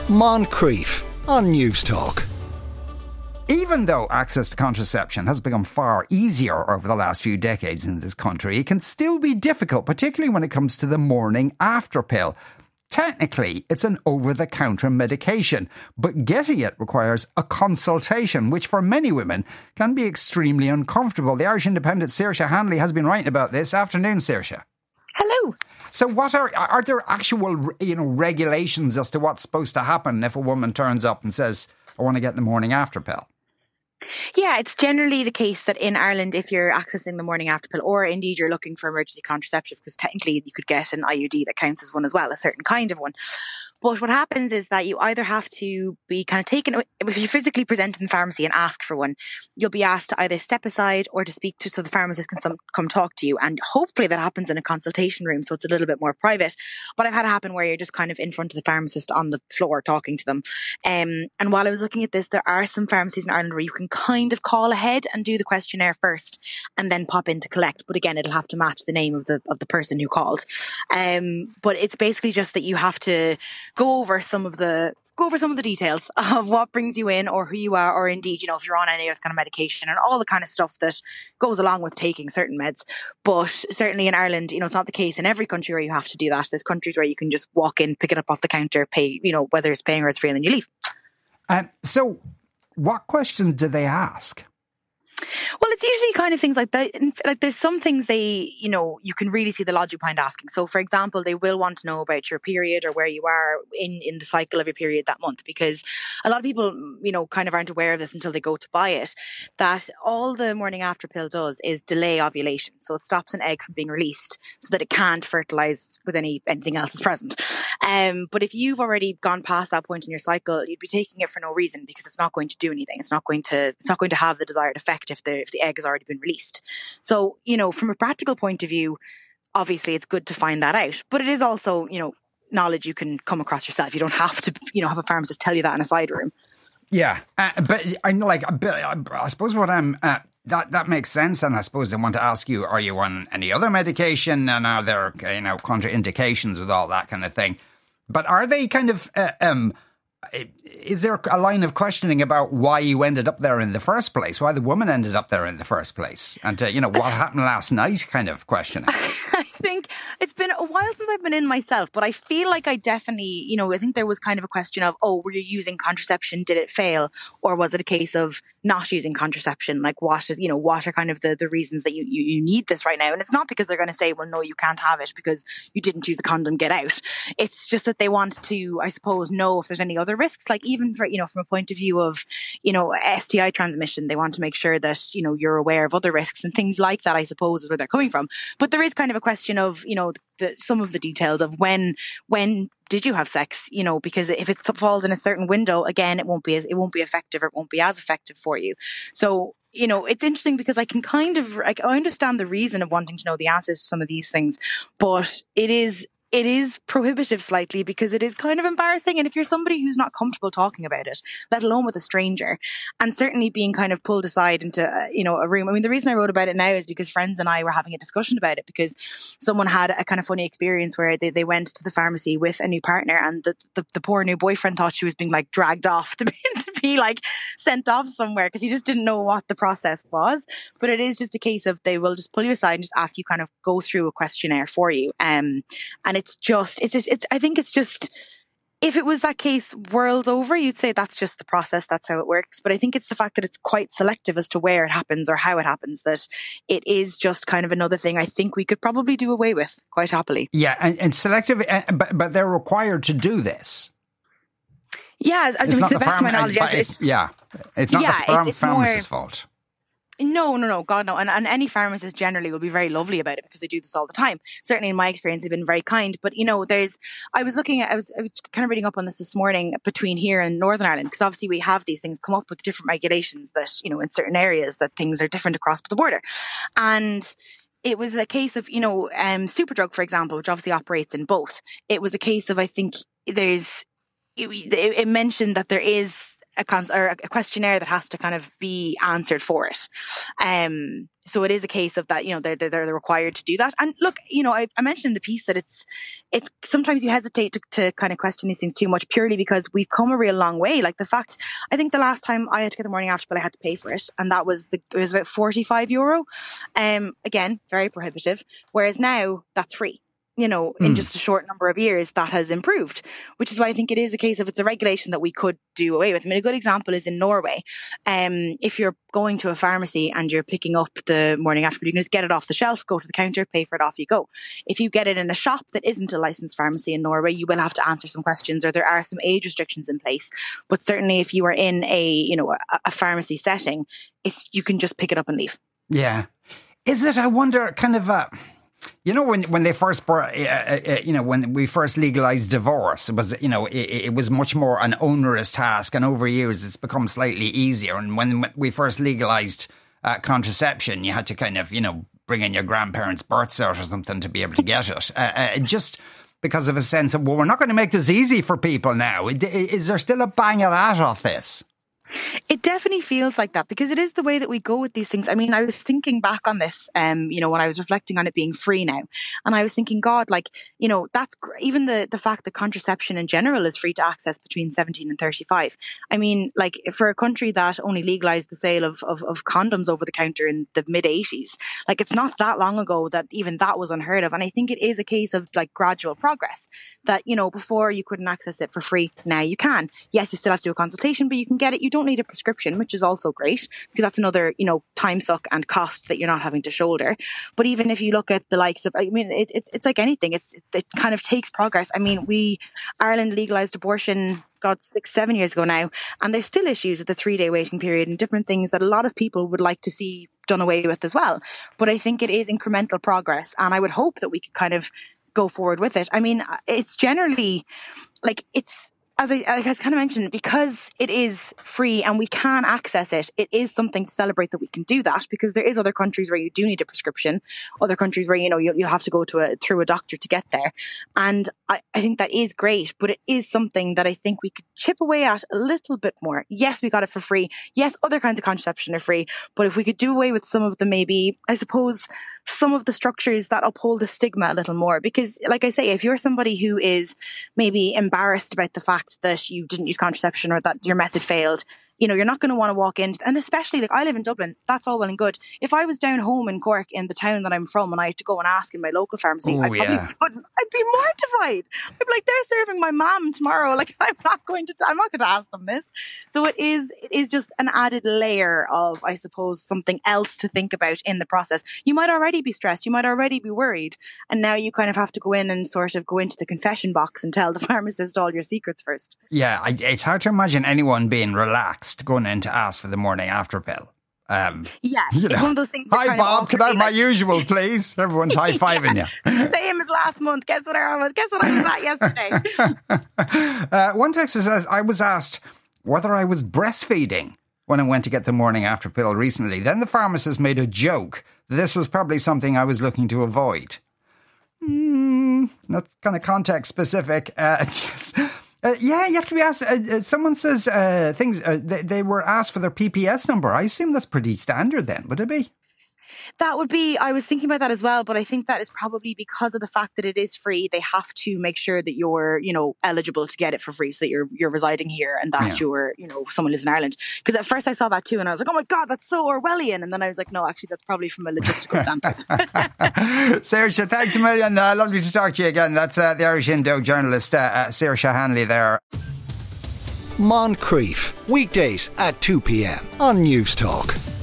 Moncrief on News Talk. Even though access to contraception has become far easier over the last few decades in this country, it can still be difficult, particularly when it comes to the morning after pill. Technically, it's an over-the-counter medication, but getting it requires a consultation, which for many women can be extremely uncomfortable. The Irish Independent Saoirse Hanley has been writing about this. Afternoon, Saoirse. Hello. So what are there actual, regulations as to what's supposed to happen if a woman turns up and says, I want to get the morning after pill? Yeah, it's generally the case that in Ireland, if you're accessing the morning after pill, or indeed you're looking for emergency contraception, because technically you could get an IUD that counts as one as well, a certain kind of one. But what happens is that you either have to be kind of taken, if you physically present in the pharmacy and ask for one, you'll be asked to either step aside or to speak to, so the pharmacist can come talk to you. And hopefully that happens in a consultation room, so it's a little bit more private. But I've had it happen where you're just kind of in front of the pharmacist on the floor talking to them. And while I was looking at this, there are some pharmacies in Ireland where you can kind of call ahead and do the questionnaire first and then pop in to collect. But again, it'll have to match the name of the person who called. But it's basically just that you have to go over some of the details of what brings you in or who you are, or indeed, if you're on any other kind of medication and all the kind of stuff that goes along with taking certain meds. But certainly in Ireland, it's not the case in every country where you have to do that. There's countries where you can just walk in, pick it up off the counter, pay, whether it's paying or it's free, and then you leave. So what questions do they ask? Well, it's usually kind of things like that. Like there's some things you can really see the logic behind asking. So, for example, they will want to know about your period or where you are in the cycle of your period that month, because a lot of people, kind of aren't aware of this until they go to buy it, that all the morning after pill does is delay ovulation. So it stops an egg from being released so that it can't fertilize with anything else that's present. But if you've already gone past that point in your cycle, you'd be taking it for no reason, because it's not going to do anything. It's not going to have the desired effect if the egg has already been released. So, from a practical point of view, obviously it's good to find that out. But it is also, knowledge you can come across yourself. You don't have to, have a pharmacist tell you that in a side room. Yeah, but I suppose what I'm... That makes sense, and I suppose they want to ask you, are you on any other medication, and are there, contraindications with all that kind of thing? But are they kind of... is there a line of questioning about why you ended up there in the first place, why the woman ended up there in the first place, and what happened last night kind of questioning? I think it's been a while since I've been in myself, but I feel like I definitely, I think there was kind of a question of, were you using contraception? Did it fail? Or was it a case of not using contraception? Like what are kind of the reasons that you need this right now? And it's not because they're going to say, well, no, you can't have it because you didn't use a condom, get out. It's just that they want to, I suppose, know if there's any other risks, like even for, from a point of view of, STI transmission, they want to make sure that, you're aware of other risks and things like that, I suppose, is where they're coming from. But there is kind of a question of, some of the details of when did you have sex, because if it falls in a certain window, again, it won't be effective, or it won't be as effective for you. So, it's interesting because I can kind of, I understand the reason of wanting to know the answers to some of these things, but it is prohibitive slightly, because it is kind of embarrassing. And if you're somebody who's not comfortable talking about it, let alone with a stranger, and certainly being kind of pulled aside into, a room. I mean, the reason I wrote about it now is because friends and I were having a discussion about it, because someone had a kind of funny experience where they went to the pharmacy with a new partner, and the poor new boyfriend thought she was being like dragged off to be like sent off somewhere, because he just didn't know what the process was. But it is just a case of they will just pull you aside and just ask you, kind of go through a questionnaire for you. And I think it's just, if it was that case worlds over, you'd say that's just the process, that's how it works. But I think it's the fact that it's quite selective as to where it happens or how it happens, that it is just kind of another thing I think we could probably do away with quite happily. Yeah, and selective, but they're required to do this. Yeah, to the best of my knowledge, it's not the pharmacist's fault. No, God, no. And any pharmacist generally will be very lovely about it, because they do this all the time. Certainly in my experience, they've been very kind. But, I was kind of reading up on this morning between here and Northern Ireland, because obviously we have these things come up with different regulations that, in certain areas that things are different across the border. And it was a case of, Superdrug, for example, which obviously operates in both. It was a case of, I think it mentioned that there is a questionnaire that has to kind of be answered for it. So it is a case of that, they're required to do that. And look, I mentioned in the piece that it's sometimes you hesitate to kind of question these things too much purely because we've come a real long way. Like the fact, I think the last time I had to get the morning after pill, I had to pay for it. And that was it was about €45. Again, very prohibitive. Whereas now that's free. In just a short number of years, that has improved, which is why I think it is a case of it's a regulation that we could do away with. I mean, a good example is in Norway. If you're going to a pharmacy and you're picking up the morning after pill, you can just get it off the shelf, go to the counter, pay for it, off you go. If you get it in a shop that isn't a licensed pharmacy in Norway, you will have to answer some questions, or there are some age restrictions in place. But certainly if you are in a pharmacy setting, you can just pick it up and leave. Yeah. Is it, I wonder, kind of when they first brought, when we first legalized divorce, it was much more an onerous task, and over years it's become slightly easier. And when we first legalized contraception, you had to kind of, bring in your grandparents' birth cert or something to be able to get it. Just because of a sense of, well, we're not going to make this easy for people now. Is there still a bang of that off this? It definitely feels like that because it is the way that we go with these things. I mean, I was thinking back on this, when I was reflecting on it being free now, and I was thinking, God, that's even the fact that contraception in general is free to access between 17 and 35. I mean, for a country that only legalized the sale of condoms over the counter in the mid 80s, it's not that long ago that even that was unheard of. And I think it is a case of gradual progress that, before you couldn't access it for free. Now you can. Yes, you still have to do a consultation, but you can get it. You don't need a prescription, which is also great because that's another, time suck and cost that you're not having to shoulder. But even if you look at the likes of, it's like anything. It kind of takes progress. I mean, Ireland legalized abortion, 6-7 years ago now, and there's still issues with the 3-day waiting period and different things that a lot of people would like to see done away with as well. But I think it is incremental progress, and I would hope that we could kind of go forward with it. I mean, it's generally as I kind of mentioned, because it is free and we can access it, it is something to celebrate that we can do that, because there is other countries where you do need a prescription, other countries where, you'll have to go through a doctor to get there. And I think that is great, but it is something that I think we could chip away at a little bit more. Yes, we got it for free. Yes, other kinds of contraception are free, but if we could do away with some of the, maybe, I suppose, some of the structures that uphold the stigma a little more, because like I say, if you're somebody who is maybe embarrassed about the fact that you didn't use contraception or that your method failed, you're not going to want to walk in. And especially, I live in Dublin, that's all well and good. If I was down home in Cork, in the town that I'm from, and I had to go and ask in my local pharmacy, I'd be mortified. I'd be like, they're serving my mum tomorrow. I'm not going to ask them this. So it is just an added layer of, I suppose, something else to think about in the process. You might already be stressed. You might already be worried. And now you kind of have to go in and sort of go into the confession box and tell the pharmacist all your secrets first. Yeah, it's hard to imagine anyone being relaxed going in to ask for the morning after pill. It's one of those things. Hi, Bob, can I have my usual, please? Everyone's high-fiving you. Same as last month. Guess what I was at yesterday? One text says, I was asked whether I was breastfeeding when I went to get the morning after pill recently. Then the pharmacist made a joke that this was probably something I was looking to avoid. That's kind of context specific. You have to be asked. Someone says they were asked for their PPS number. I assume that's pretty standard then, would it be? That would be, I was thinking about that as well, but I think that is probably because of the fact that it is free. They have to make sure that you're, eligible to get it for free, so that you're residing here and that you're, someone lives in Ireland. Because at first I saw that too and I was like, oh my God, that's so Orwellian. And then I was like, no, actually, that's probably from a logistical standpoint. Saoirse, thanks a million. Lovely to talk to you again. That's the Irish Indo journalist, Saoirse Hanley there. Moncrief, weekdays at 2 p.m. on News Talk.